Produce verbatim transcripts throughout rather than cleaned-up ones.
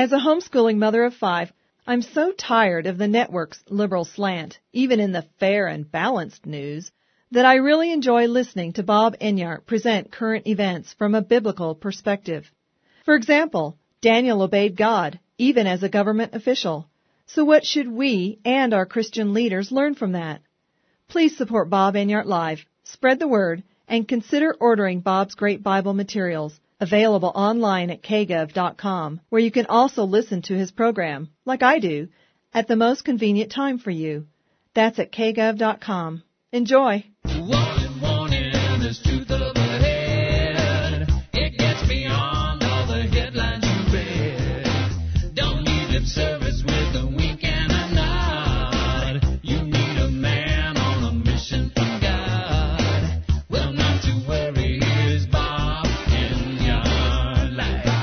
As a homeschooling mother of five, I'm so tired of the network's liberal slant, even in the fair and balanced news, that I really enjoy listening to Bob Enyart present current events from a biblical perspective. For example, Daniel obeyed God, even as a government official. So what should we and our Christian leaders learn from that? Please support Bob Enyart Live, spread the word, and consider ordering Bob's great Bible materials, available online at k gov dot com, where you can also listen to his program, like I do, at the most convenient time for you. That's at k gov dot com. Enjoy. Warning, warning, there's truth up ahead. It gets beyond all the headlines you read. Don't need lip service with a wink and a nod. You need a man on a mission from God. Well, not to worry, here's Bob Enyart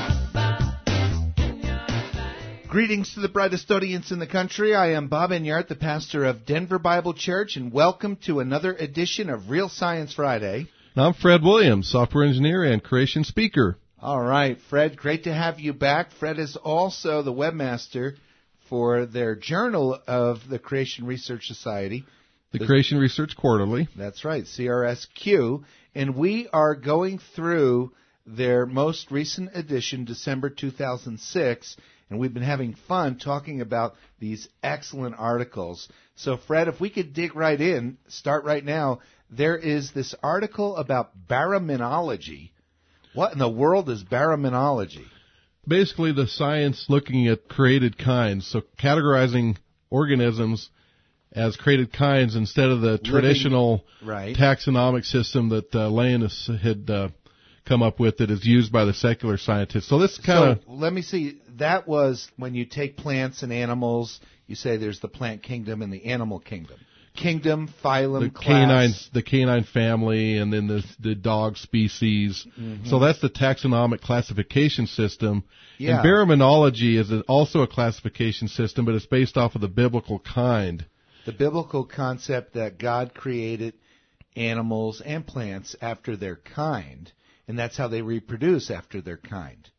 Live. Greetings to the brightest audience in the country. I am Bob Enyart, the pastor of Denver Bible Church, and welcome to another edition of Real Science Friday. And I'm Fred Williams, software engineer and creation speaker. All right, Fred, great to have you back. Fred is also the webmaster for their Journal of the Creation Research Society. The, the Creation Research Quarterly. That's right, C R S Q. And we are going through their most recent edition, December two thousand six, and we've been having fun talking about these excellent articles. So, Fred, if we could dig right in, start right now, there is this article about baraminology. What in the world is baraminology? Basically, the science looking at created kinds, so categorizing organisms as created kinds instead of the Living, traditional right. taxonomic system that uh, Linnaeus had uh, come up with that is used by the secular scientists. So this kind of... So, let me see. That was when you take plants and animals, you say there's the plant kingdom and the animal kingdom. Kingdom, phylum, the class. Canine, the canine family, and then the, the dog species. Mm-hmm. So that's the taxonomic classification system. Yeah. And baraminology is also a classification system, but it's based off of the biblical kind. The biblical concept that God created animals and plants after their kind, and that's how they reproduce after their kind.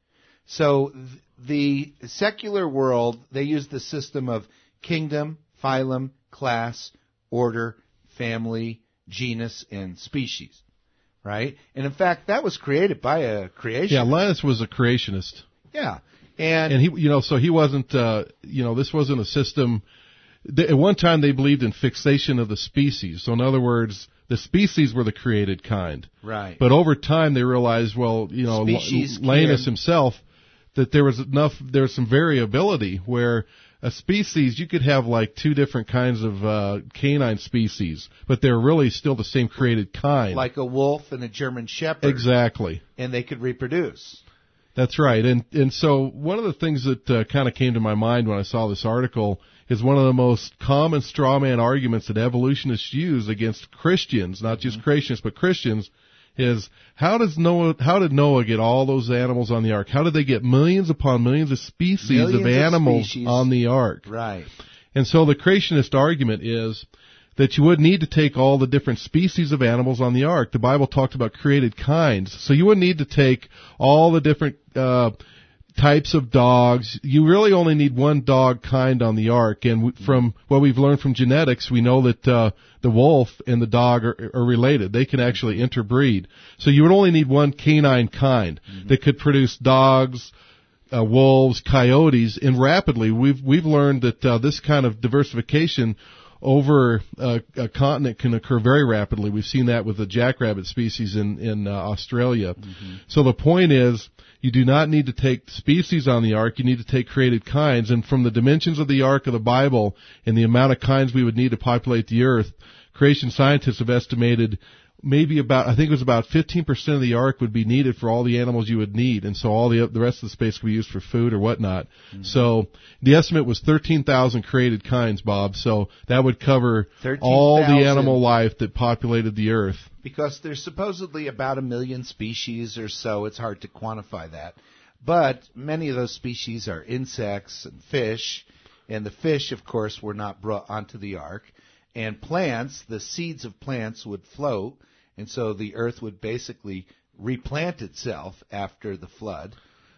So th- the secular world, they use the system of kingdom, phylum, class, order, family, genus, and species, right? And in fact, that was created by a creationist. Yeah, Linus was a creationist. Yeah. And, and he, you know, so he wasn't, uh, you know, this wasn't a system. They, at one time, they believed in fixation of the species. So in other words, the species were the created kind. Right. But over time, they realized, well, you know, Species Linus can... himself, that there was enough, there was some variability where a species, you could have like two different kinds of uh, canine species, but they're really still the same created kind. Like a wolf and a German shepherd. Exactly. And they could reproduce. That's right. And and so one of the things that uh, kind of came to my mind when I saw this article is one of the most common straw man arguments that evolutionists use against Christians, not just mm-hmm. creationists, but Christians, is how does Noah, how did Noah get all those animals on the ark? How did they get millions upon millions of species millions of animals of species. on the ark? Right. And so the creationist argument is that you would need to take all the different species of animals on the ark. The Bible talked about created kinds. So you would need to take all the different uh types of dogs. You really only need one dog kind on the ark. And from what we've learned from genetics, we know that uh the wolf and the dog are, are related. They can actually interbreed. So you would only need one canine kind mm-hmm. that could produce dogs, uh, wolves, coyotes, and rapidly. We've we've learned that uh, this kind of diversification over uh, a continent can occur very rapidly. We've seen that with the jackrabbit species in in uh, Australia. Mm-hmm. So the point is, you do not need to take species on the ark. You need to take created kinds. And from the dimensions of the ark of the Bible and the amount of kinds we would need to populate the earth, creation scientists have estimated maybe about, I think it was about fifteen percent of the ark would be needed for all the animals you would need. And so all the the rest of the space could be used for food or whatnot. Mm-hmm. So the estimate was thirteen thousand created kinds, Bob. So that would cover all the animal life that populated the earth. Because there's supposedly about a million species or so. It's hard to quantify that. But many of those species are insects and fish. And the fish, of course, were not brought onto the ark. And plants, the seeds of plants would float. And so the earth would basically replant itself after the flood.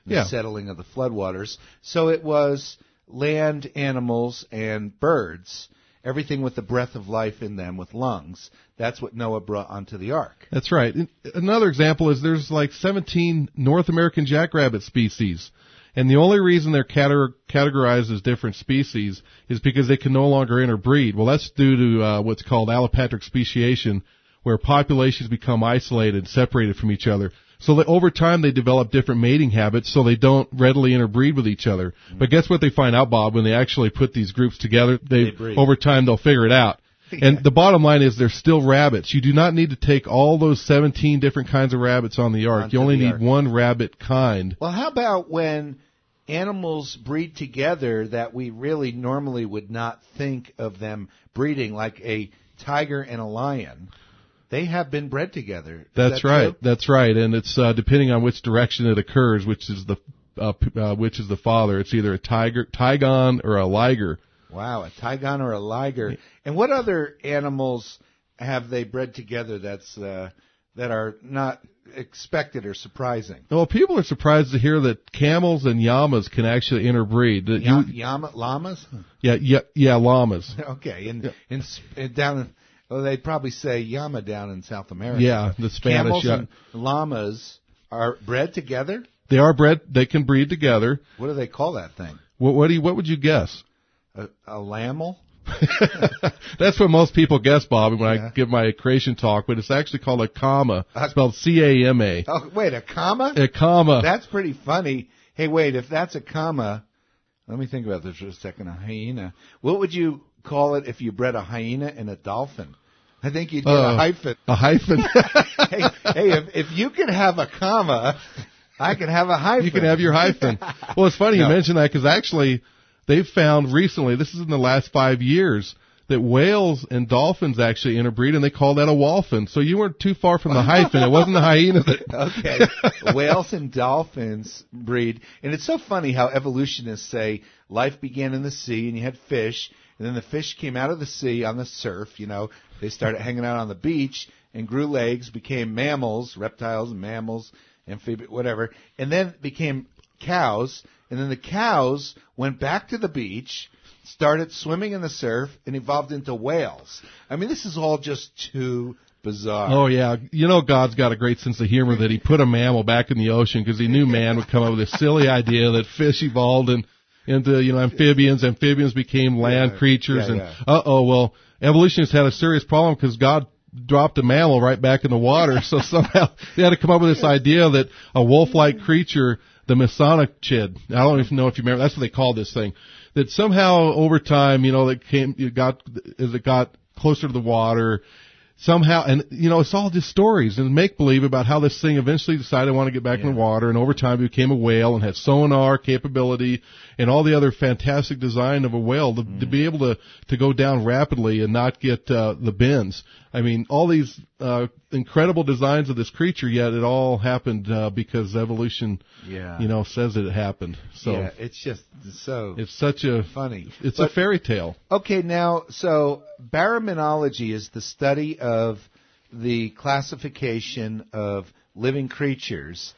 the Yeah. settling of the floodwaters. So it was land animals and birds, everything with the breath of life in them with lungs. That's what Noah brought onto the ark. That's right. And another example is there's like seventeen North American jackrabbit species. And the only reason they're categor- categorized as different species is because they can no longer interbreed. Well, that's due to uh, what's called allopatric speciation, where populations become isolated, separated from each other. So that over time they develop different mating habits so they don't readily interbreed with each other. Mm-hmm. But guess what they find out, Bob, when they actually put these groups together? They, They breed. over time they'll figure it out. Yeah. And the bottom line is they're still rabbits. You do not need to take all those seventeen different kinds of rabbits on the ark. Onto You only the need ark. one rabbit kind. Well, how about when animals breed together that we really normally would not think of them breeding, like a tiger and a lion? They have been bred together. Is That's that right. true? That's right. And it's uh, depending on which direction it occurs, which is the uh, p- uh, which is the father. It's either a tiger, tigon, or a liger. Wow, a tigon or a liger. And what other animals have they bred together that's uh, that are not expected or surprising? Well, people are surprised to hear that camels and llamas can actually interbreed. That Ya- you- Yama, llamas? yeah, yeah, yeah, llamas. Okay, in, in, s- in down in, well, they'd probably say llama down in South America. Yeah, the Spanish. Camels Yeah. and llamas are bred together? They are bred. They can breed together. What do they call that thing? What, what do you? What would you guess? A, a lammal? That's what most people guess, Bob, when Yeah. I give my creation talk. But it's actually called a comma, A- spelled C A M A. Oh, wait, a comma? A comma. That's pretty funny. Hey, wait, if that's a comma, let me think about this for a second. A hyena. What would you call it if you bred a hyena and a dolphin? I think you'd get Uh, a hyphen. A hyphen. hey, hey if, if you can have a comma, I can have a hyphen. You can have your hyphen. Well, it's funny No. you mention that because actually they've found recently, this is in the last five years, that whales and dolphins actually interbreed, and they call that a wholphin. So you weren't too far from the hyphen. It wasn't the hyena that... Okay. Whales and dolphins breed. And it's so funny how evolutionists say life began in the sea and you had fish, and then the fish came out of the sea on the surf, you know. They started hanging out on the beach and grew legs, became mammals, reptiles and mammals, amphibians, whatever, and then became cows, and then the cows went back to the beach, started swimming in the surf, and evolved into whales. I mean, this is all just too bizarre. Oh, yeah. You know God's got a great sense of humor that he put a mammal back in the ocean because he knew man would come up with this silly idea that fish evolved in, into, you know, amphibians. Amphibians became land Yeah, creatures. yeah, and, yeah. uh-oh, well, evolutionists had a serious problem because God dropped a mammal right back in the water. So somehow they had to come up with this idea that a wolf-like creature, the Masonichid, I don't even know if you remember, that's what they called this thing, that somehow over time, you know, that came, it got, as it got closer to the water, somehow, and you know, it's all just stories and make believe about how this thing eventually decided I want to get back in Yeah. the water, and over time it became a whale and had sonar capability and all the other fantastic design of a whale to, Mm. to be able to to go down rapidly and not get uh, the bends. I mean, all these uh, incredible designs of this creature, yet it all happened uh, because evolution, Yeah. you know, says it happened. So yeah, it's just so it's such a funny. it's But- a fairy tale. Okay, now, so baraminology is the study of the classification of living creatures.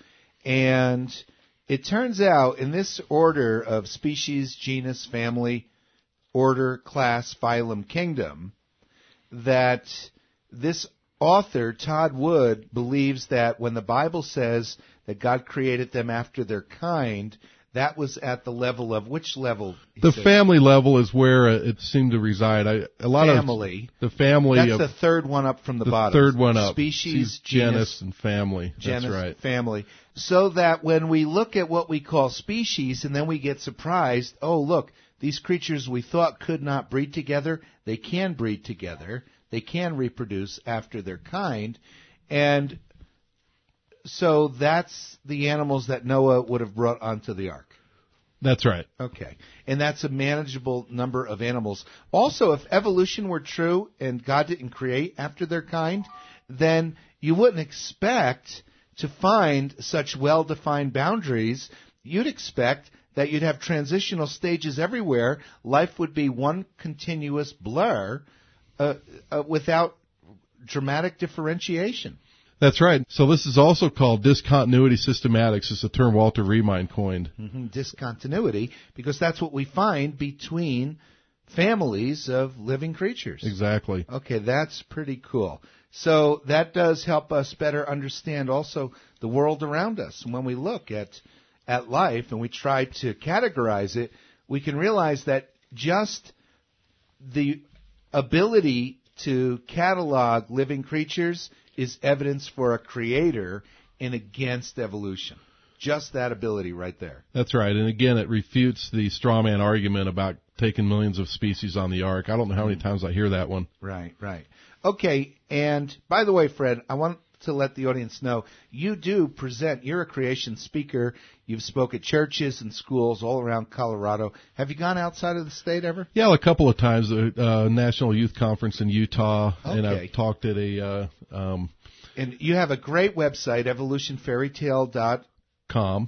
And it turns out in this order of species, genus, family, order, class, phylum, kingdom, that this author, Todd Wood, believes that when the Bible says that God created them after their kind, that was at the level of which level? he The said? family level is where uh, it seemed to reside. I, a lot Family. of the family That's of the third one up from the, the bottom. third one up. Species, genus, genus, and family. genus, That's right. family. So that when we look at what we call species and then we get surprised, oh, look, these creatures we thought could not breed together, they can breed together. They can reproduce after their kind. And so that's the animals that Noah would have brought onto the ark. That's right. Okay. And that's a manageable number of animals. Also, if evolution were true and God didn't create after their kind, then you wouldn't expect to find such well-defined boundaries. You'd expect that you'd have transitional stages everywhere. Life would be one continuous blur uh, uh, without dramatic differentiation. That's right. So this is also called discontinuity systematics. It's a term Walter Riemein coined. Mm-hmm. Discontinuity, because that's what we find between families of living creatures. Exactly. Okay, that's pretty cool. So that does help us better understand also the world around us. And when we look at at life and we try to categorize it, we can realize that just the ability to catalog living creatures is evidence for a creator and against evolution. Just that ability right there. That's right. And again, it refutes the straw man argument about taking millions of species on the ark. I don't know how many times I hear that one. Right, right. Okay, and by the way, Fred, I want to let the audience know you do present, you're a creation speaker. You've spoke at churches and schools all around Colorado. Have you gone outside of the state ever? Yeah, a couple of times. A uh, National Youth Conference in Utah, okay. and I've talked at a... Uh, um, and you have a great website, evolution fairy tale dot com,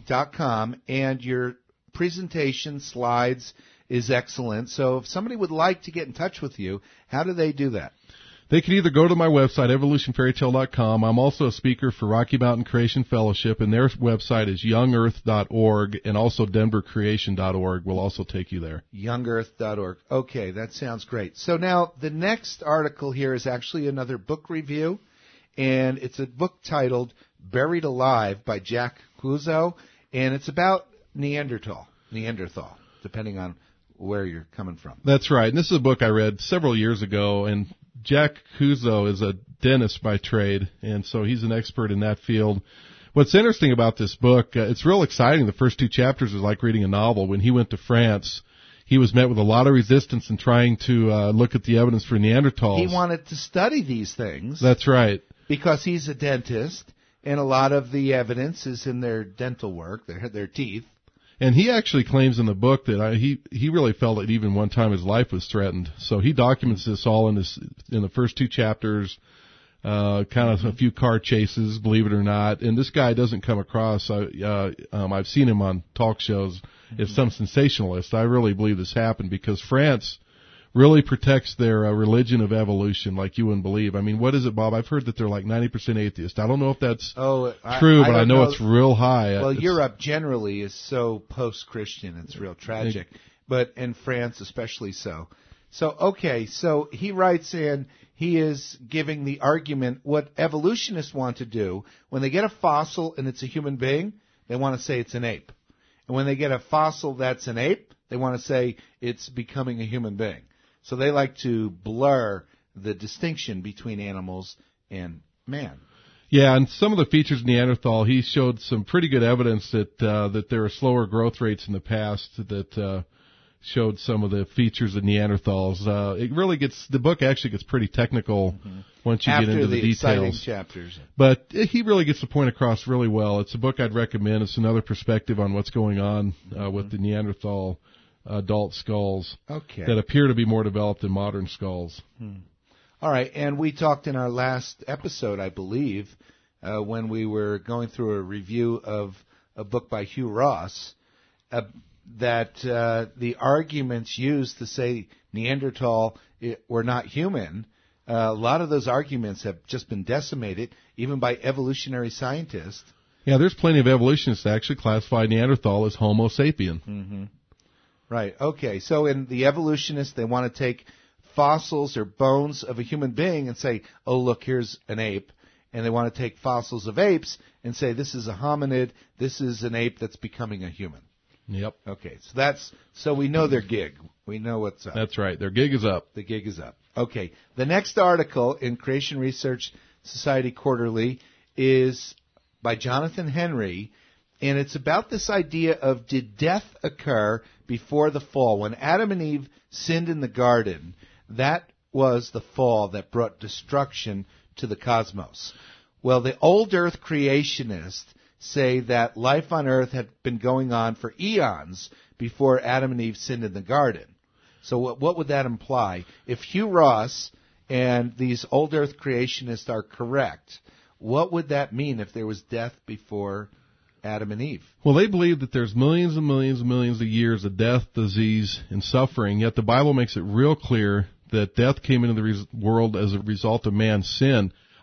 and your presentation slides is excellent. So if somebody would like to get in touch with you, how do they do that? They can either go to my website, evolution fairy tale dot com. I'm also a speaker for Rocky Mountain Creation Fellowship, and their website is young earth dot org, and also denver creation dot org will also take you there. young earth dot org. Okay, that sounds great. So now the next article here is actually another book review, and it's a book titled Buried Alive by Jack Kuzo, and it's about Neanderthal, Neanderthal, depending on where you're coming from. That's right, and this is a book I read several years ago, and Jack Kuzo is a dentist by trade, and so he's an expert in that field. What's interesting about this book, uh, it's real exciting. The first two chapters is like reading a novel. When he went to France, he was met with a lot of resistance in trying to uh, look at the evidence for Neanderthals. He wanted to study these things. That's right. Because he's a dentist, and a lot of the evidence is in their dental work, their, their teeth. And he actually claims in the book that I, he he really felt that even one time his life was threatened. So he documents this all in this in the first two chapters, uh, kind of a few car chases, believe it or not. And this guy doesn't come across. I, uh, um, I've seen him on talk shows. Mm-hmm. If some sensationalist, I really believe this happened because France really protects their uh, religion of evolution like you wouldn't believe. I mean, what is it, Bob? I've heard that they're like ninety percent atheist. I don't know if that's oh, I, true, I but I know, know it's real high. Well, it's, Europe generally is so post-Christian. It's real tragic. It, but in France especially so. So, okay, so he writes in, he is giving the argument what evolutionists want to do. When they get a fossil and it's a human being, they want to say it's an ape. And when they get a fossil that's an ape, they want to say it's becoming a human being. So they like to blur the distinction between animals and man. Yeah, and some of the features of Neanderthal, he showed some pretty good evidence that uh, that there are slower growth rates in the past that uh, showed some of the features of Neanderthals. Uh, it really gets the book actually gets pretty technical mm-hmm. once you After get into the, the details. Chapters. But he really gets the point across really well. It's a book I'd recommend. It's another perspective on what's going on uh, mm-hmm. with the Neanderthal adult skulls okay. that appear to be more developed than modern skulls. Hmm. All right, and we talked in our last episode, I believe, uh, when we were going through a review of a book by Hugh Ross, uh, that uh, the arguments used to say Neanderthal were not human, uh, a lot of those arguments have just been decimated, even by evolutionary scientists. Yeah, there's plenty of evolutionists that actually classify Neanderthal as Homo sapien. Mm-hmm. Right. Okay. So in the evolutionists, they want to take fossils or bones of a human being and say, oh, look, here's an ape. And they want to take fossils of apes and say, this is a hominid. This is an ape that's becoming a human. Yep. Okay. So that's, so we know their gig. We know what's up. That's right. Their gig is up. The gig is up. Okay. The next article in Creation Research Society Quarterly is by Jonathan Henry. And it's about this idea of, did death occur before the fall? When Adam and Eve sinned in the garden, that was the fall that brought destruction to the cosmos. Well, the old earth creationists say that life on earth had been going on for eons before Adam and Eve sinned in the garden. So what, what would that imply? If Hugh Ross and these old earth creationists are correct, what would that mean if there was death before Adam and Eve? Well, they believe that there's millions and millions and millions of years of death, disease, and suffering, yet the Bible makes it real clear that death came into the res- world as a result of man's sin.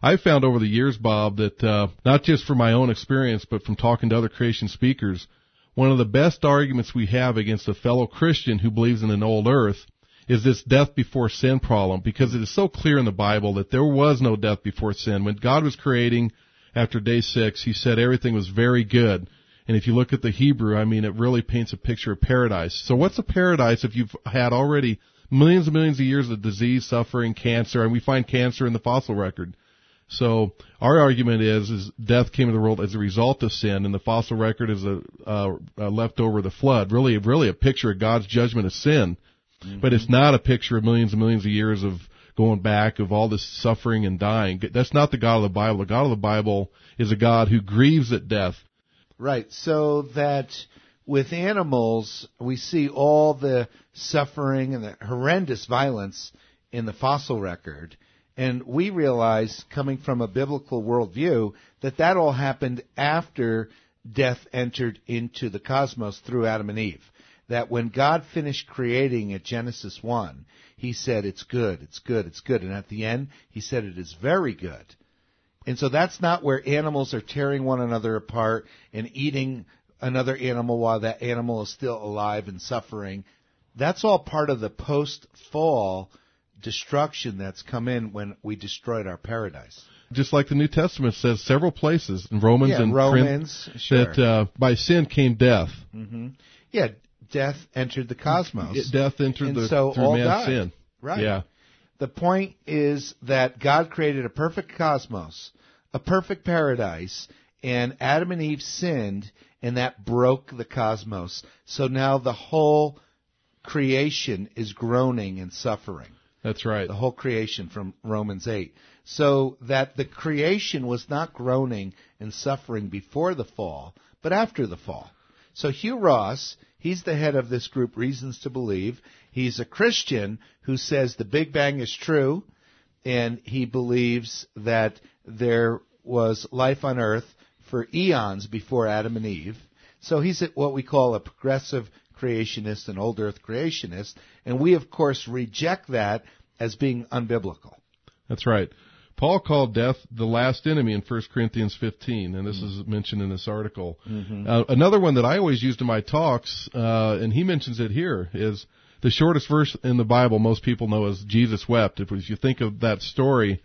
I've found over the years, Bob, that uh, not just from my own experience, but from talking to other creation speakers, one of the best arguments we have against a fellow Christian who believes in an old earth is this death before sin problem, because it is so clear in the Bible that there was no death before sin. When God was creating after day six, he said everything was very good. And if you look at the Hebrew, I mean, it really paints a picture of paradise. So what's a paradise if you've had already millions and millions of years of disease, suffering, cancer, and we find cancer in the fossil record? So our argument is, is death came into the world as a result of sin, and the fossil record is a, uh, a leftover of the flood. Really, really a picture of God's judgment of sin, mm-hmm. but it's not a picture of millions and millions of years of going back, of all this suffering and dying. That's not the God of the Bible. The God of the Bible is a God who grieves at death. Right. So that with animals, we see all the suffering and the horrendous violence in the fossil record. And we realize, coming from a biblical worldview, that that all happened after death entered into the cosmos through Adam and Eve. That when God finished creating at Genesis one, he said, it's good, it's good, it's good. And at the end, he said, it is very good. And so that's not where animals are tearing one another apart and eating another animal while that animal is still alive and suffering. That's all part of the post-fall destruction that's come in when we destroyed our paradise. Just like the New Testament says several places in Romans yeah, and Romans, Corinth, sure. that uh, by sin came death. Mm-hmm. Yeah, death entered the cosmos. It, death entered and the so through all man's died. sin. Right. Yeah. The point is that God created a perfect cosmos, a perfect paradise, and Adam and Eve sinned, and that broke the cosmos. So now the whole creation is groaning and suffering. That's right. The whole creation from Romans eight. So that the creation was not groaning and suffering before the fall, but after the fall. So Hugh Ross, he's the head of this group, Reasons to Believe. He's a Christian who says the Big Bang is true, and he believes that there was life on Earth for eons before Adam and Eve. So he's what we call a progressive creationist, an old earth creationist, and we, of course, reject that as being unbiblical. That's right. Paul called death the last enemy in First Corinthians fifteen, and this mm-hmm. is mentioned in this article. Mm-hmm. Uh, another one that I always used in my talks, uh, and he mentions it here, is the shortest verse in the Bible most people know is Jesus wept. If, if you think of that story,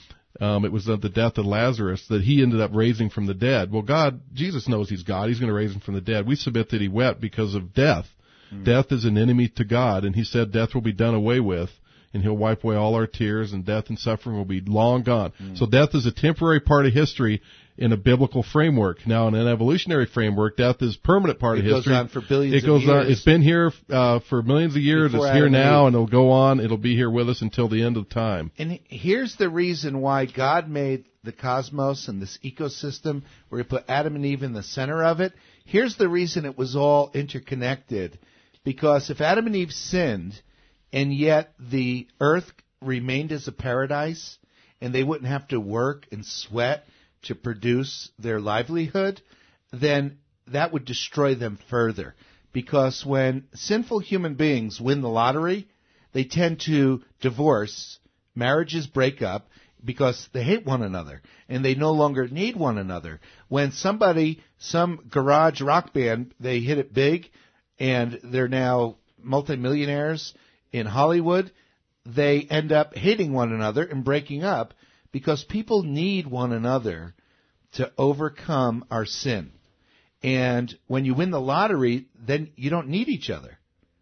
um, it was of the death of Lazarus that he ended up raising from the dead. Well, God, Jesus knows he's God. He's going to raise him from the dead. We submit that he wept because of death. Mm-hmm. Death is an enemy to God, and he said death will be done away with, and he'll wipe away all our tears, and death and suffering will be long gone. Mm. So death is a temporary part of history in a biblical framework. Now, in an evolutionary framework, death is a permanent part it of history. It goes on for billions it goes of years. On. It's been here uh, for millions of years. Before it's here Adam now, and and it'll go on. It'll be here with us until the end of time. And here's the reason why God made the cosmos and this ecosystem where he put Adam and Eve in the center of it. Here's the reason it was all interconnected. Because if Adam and Eve sinned, and yet the earth remained as a paradise, and they wouldn't have to work and sweat to produce their livelihood, then that would destroy them further. Because when sinful human beings win the lottery, they tend to divorce, marriages break up, because they hate one another, and they no longer need one another. When somebody, some garage rock band, they hit it big, and they're now multimillionaires in Hollywood, they end up hating one another and breaking up because people need one another to overcome our sin. And when you win the lottery, then you don't need each other.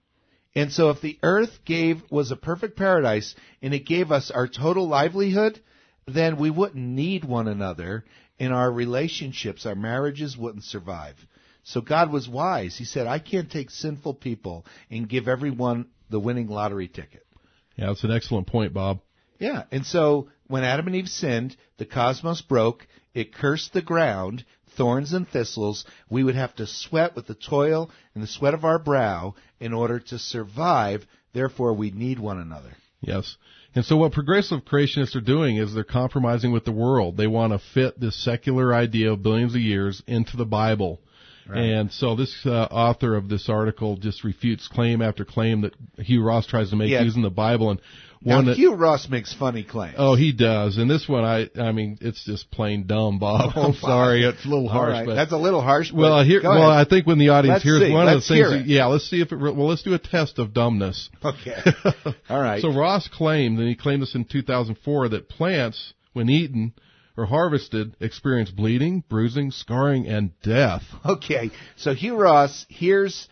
And so if the earth gave was a perfect paradise and it gave us our total livelihood, then we wouldn't need one another, and our relationships, our marriages wouldn't survive. So God was wise. He said, I can't take sinful people and give everyone the winning lottery ticket. Yeah, that's an excellent point, Bob. Yeah, and so when Adam and Eve sinned, the cosmos broke, it cursed the ground, thorns and thistles. We would have to sweat with the toil and the sweat of our brow in order to survive. Therefore, we need one another. Yes. And so what progressive creationists are doing is they're compromising with the world. They want to fit this secular idea of billions of years into the Bible. Right. And so this uh, author of this article just refutes claim after claim that Hugh Ross tries to make Yeah. using the Bible. And Now, one that, Hugh Ross makes funny claims. oh, he does. And this one, I, I mean, it's just plain dumb, Bob. Oh, I'm Bob. sorry, it's a little All harsh, right. but That's a little harsh. But well, here, go well, ahead. I think when the audience Let's hears see. one Let's of the hear things, it. yeah, let's see if it. Well, let's do a test of dumbness. Okay. All right. So Ross claimed, and he claimed this in two thousand four, that plants, when eaten or harvested, experience bleeding, bruising, scarring, and death. Okay, so Hugh Ross hears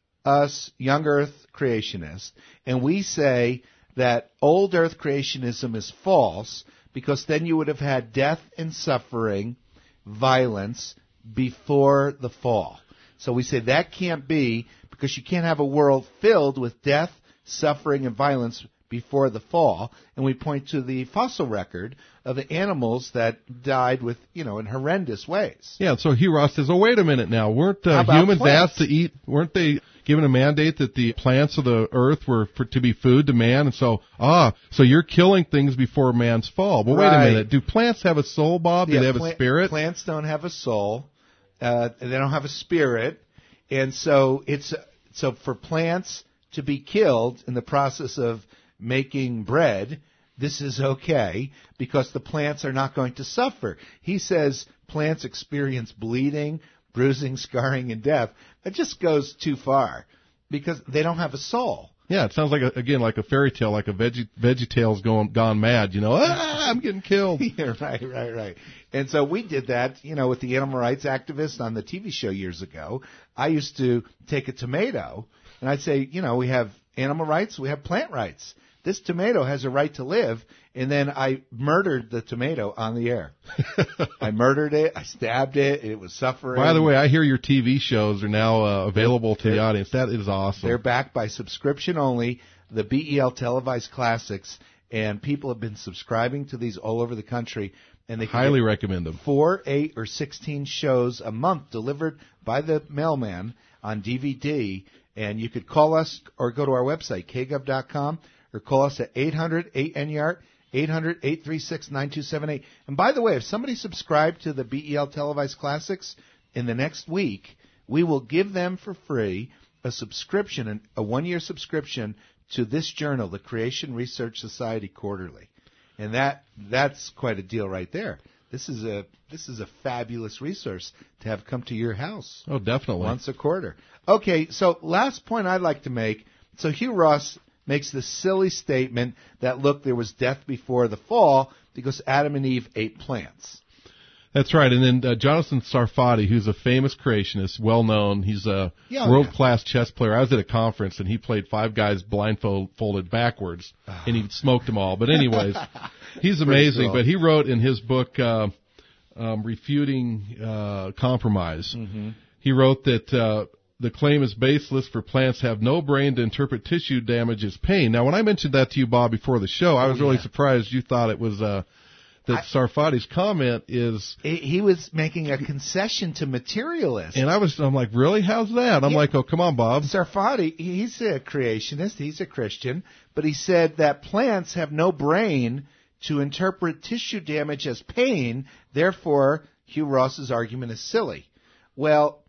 us young Earth creationists, and we say that old Earth creationism is false because then you would have had death and suffering, violence before the fall. So we say that can't be because you can't have a world filled with death, suffering, and violence before the fall, and we point to the fossil record of the animals that died with, you know, in horrendous ways. Yeah, so Hugh Ross says, oh, wait a minute now. Weren't How uh, about humans plants? asked to eat, weren't they given a mandate that the plants of the earth were for, to be food to man? And so, ah, so you're killing things before man's fall. Well, wait Right. a minute. Do plants have a soul, Bob? Do Yeah, they have pla- a spirit? Plants don't have a soul. Uh, they don't have a spirit. And so it's so for plants to be killed in the process of making bread, this is okay because the plants are not going to suffer. He says plants experience bleeding, bruising, scarring, and death. That just goes too far because they don't have a soul. Yeah, it sounds like, a, again, like a fairy tale, like a veggie, veggie tale's going, gone mad, you know, ah, I'm getting killed. Yeah, right, right, right. And so we did that, you know, with the animal rights activists on the T V show years ago. I used to take a tomato and I'd say, you know, we have animal rights, we have plant rights. This tomato has a right to live, and then I murdered the tomato on the air. I murdered it, I stabbed it, it was suffering. By the way, I hear your T V shows are now uh, available to the They're- audience. That is awesome. They're backed by subscription only, the B E L televised classics, and people have been subscribing to these all over the country. And they can Highly get recommend them. four, eight, or sixteen shows a month delivered by the mailman on D V D. And you could call us or go to our website, k gov dot com, or call us at eight hundred eight N Y A R T, eight hundred eight three six nine two seven eight. And by the way, if somebody subscribed to the B E L televised classics in the next week, we will give them for free a subscription, a one-year subscription to this journal, the Creation Research Society Quarterly. And that that's quite a deal right there. This is a this is a fabulous resource to have come to your house Oh, definitely. once a quarter. Okay, so last point I'd like to make. So Hugh Ross makes the silly statement that, look, there was death before the fall because Adam and Eve ate plants. That's right. And then uh, Jonathan Sarfati, who's a famous creationist, well known. He's a Yeah, world class chess player. I was at a conference and he played five guys blindfolded backwards, and he smoked them all. But anyways, he's amazing. cool. But he wrote in his book, uh, um, Refuting uh, Compromise, Mm-hmm. he wrote that uh, the claim is baseless, for plants have no brain to interpret tissue damage as pain. Now, when I mentioned that to you, Bob, before the show, I was really yeah. surprised you thought it was uh, that Sarfati's comment is. He he was making a concession to materialists. And I was, I'm like, really? How's that? I'm Yeah. like, oh, come on, Bob. Sarfati, he's a creationist, he's a Christian, but he said that plants have no brain to interpret tissue damage as pain, therefore Hugh Ross's argument is silly. Well,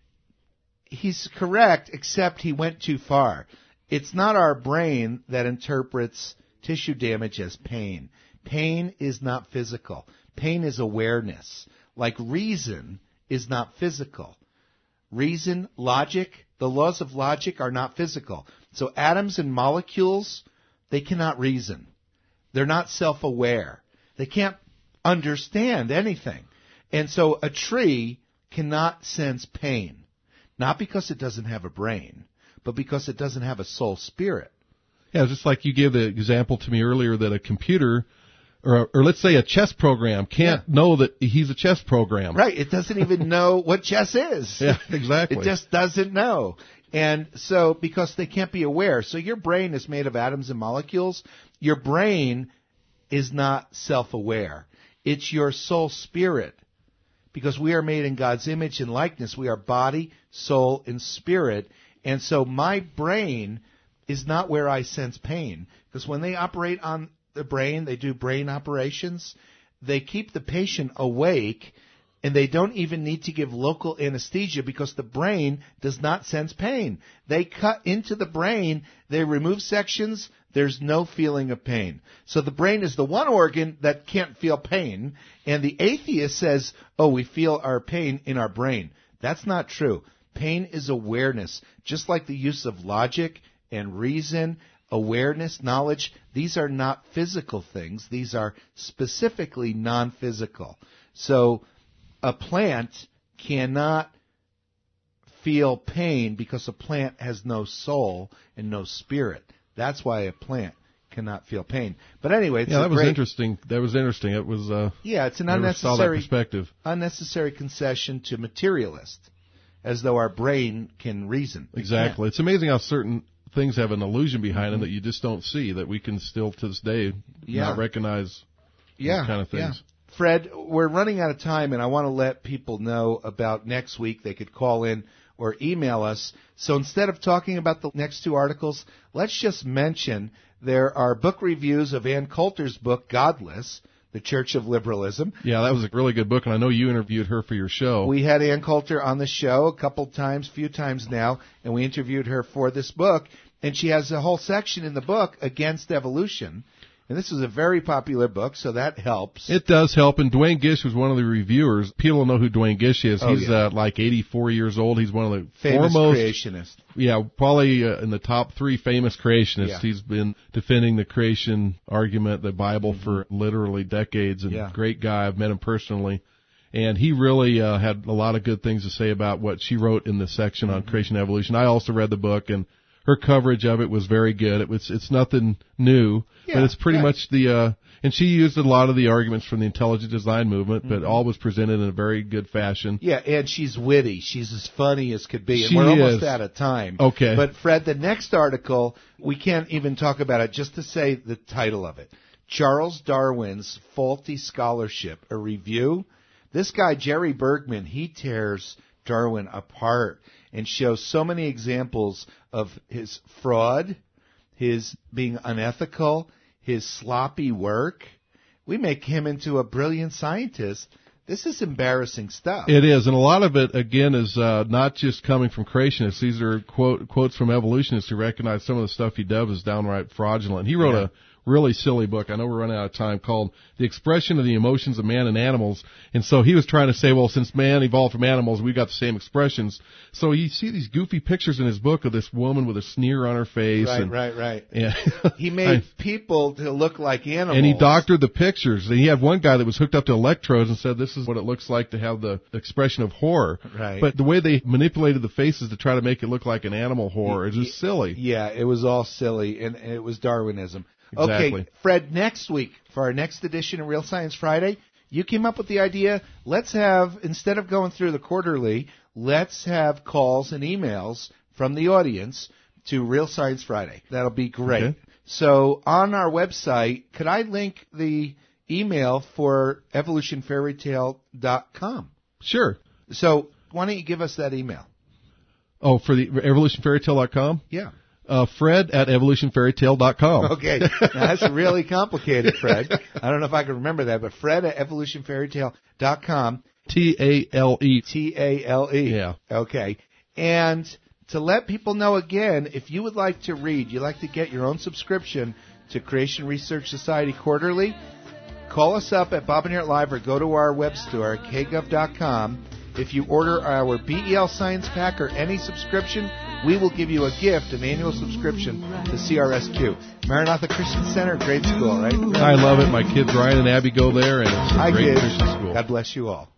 he's correct, except he went too far. It's not our brain that interprets tissue damage as pain. Pain is not physical. Pain is awareness. Like reason is not physical. Reason, logic, the laws of logic are not physical. So atoms and molecules, they cannot reason. They're not self-aware. They can't understand anything. And so a tree cannot sense pain. Not because it doesn't have a brain, but because it doesn't have a soul spirit. Yeah, just like you gave the example to me earlier that a computer, or or let's say a chess program, can't Yeah. know that he's a chess program. Right. It doesn't even know what chess is. Yeah, exactly. It just doesn't know. And so, because they can't be aware. So your brain is made of atoms and molecules. Your brain is not self-aware. It's your soul spirit. Because we are made in God's image and likeness. We are body, soul, and spirit. And so my brain is not where I sense pain. Because when they operate on the brain, they do brain operations, they keep the patient awake And they don't even need to give local anesthesia because the brain does not sense pain. They cut into the brain, they remove sections, there's no feeling of pain. So the brain is the one organ that can't feel pain, and the atheist says, oh, we feel our pain in our brain. That's not true. Pain is awareness, just like the use of logic and reason, awareness, knowledge. These are not physical things. These are specifically non-physical. So a plant cannot feel pain because a plant has no soul and no spirit. That's why a plant cannot feel pain. But anyway, it's yeah, a that was great, interesting. That was interesting. It was uh, yeah, it's an never saw that unnecessary perspective. unnecessary concession to materialists, as though our brain can reason. It Exactly. can't. It's amazing how certain things have an illusion behind them that you just don't see, that we can still to this day Yeah. not recognize Yeah, those kind of things. yeah. Fred, we're running out of time, and I want to let people know about next week. They could call in or email us. So instead of talking about the next two articles, let's just mention there are book reviews of Ann Coulter's book, Godless, The Church of Liberalism. Yeah, that was a really good book, and I know you interviewed her for your show. We had Ann Coulter on the show a couple times, few times now, and we interviewed her for this book. And she has a whole section in the book against evolution. And this is a very popular book, so that helps. It does help, and Dwayne Gish was one of the reviewers. People know who Dwayne Gish is. Oh, He's yeah. uh, like eighty-four years old. He's one of the Famous foremost, creationist. yeah, probably uh, in the top three famous creationists. Yeah. He's been defending the creation argument, the Bible, mm-hmm. for literally decades, and Yeah. great guy. I've met him personally. And he really uh, had a lot of good things to say about what she wrote in the section on Mm-hmm. creation evolution. I also read the book, and her coverage of it was very good. It was, it's nothing new, Yeah, but it's pretty right. much the, uh, and she used a lot of the arguments from the intelligent design movement, but Mm-hmm. all was presented in a very good fashion. Yeah, and she's witty. She's as funny as could be. And She we're almost is. out of time. Okay. But Fred, the next article, we can't even talk about it, just to say the title of it. Charles Darwin's Faulty Scholarship, a review. This guy, Jerry Bergman, he tears Darwin apart and shows so many examples of his fraud, his being unethical, his sloppy work. We make him into a brilliant scientist. This is embarrassing stuff. It is, and a lot of it, again, is uh, not just coming from creationists. These are quote, quotes from evolutionists who recognize some of the stuff he does is downright fraudulent. He wrote Yeah. a really silly book, I know we're running out of time, called The Expression of the Emotions of Man and Animals. And so he was trying to say, well, since man evolved from animals, we got the same expressions. So you see these goofy pictures in his book of this woman with a sneer on her face. Right, and, right, right. and He made I- people to look like animals. And he doctored the pictures. And he had one guy that was hooked up to electrodes and said, this is what it looks like to have the expression of horror. Right. But the way they manipulated the faces to try to make it look like an animal horror is just silly. Yeah, it was all silly, and it was Darwinism. Exactly. Okay, Fred, next week, for our next edition of Real Science Friday, you came up with the idea, let's have, instead of going through the quarterly, let's have calls and emails from the audience to Real Science Friday. That'll be great. Okay. So on our website, could I link the email for evolution fairy tale dot com? Sure. So why don't you give us that email? Oh, for the evolution fairy tale dot com? Yeah. Uh, Fred at evolution fairy tale dot com. Okay. Now, that's really complicated, Fred. I don't know if I can remember that, but Fred at evolution fairy tale dot com. T A L E. T A L E. Yeah. Okay. And to let people know again, if you would like to read, you'd like to get your own subscription to Creation Research Society Quarterly, call us up at Bob and Eric Live or go to our web store at k gov dot com. If you order our B E L Science Pack or any subscription, we will give you a gift, an annual subscription to C R S Q. Maranatha Christian Center, great school, right? I love it. My kids Ryan and Abby go there, and it's a Hi, great kids. Christian school. God bless you all.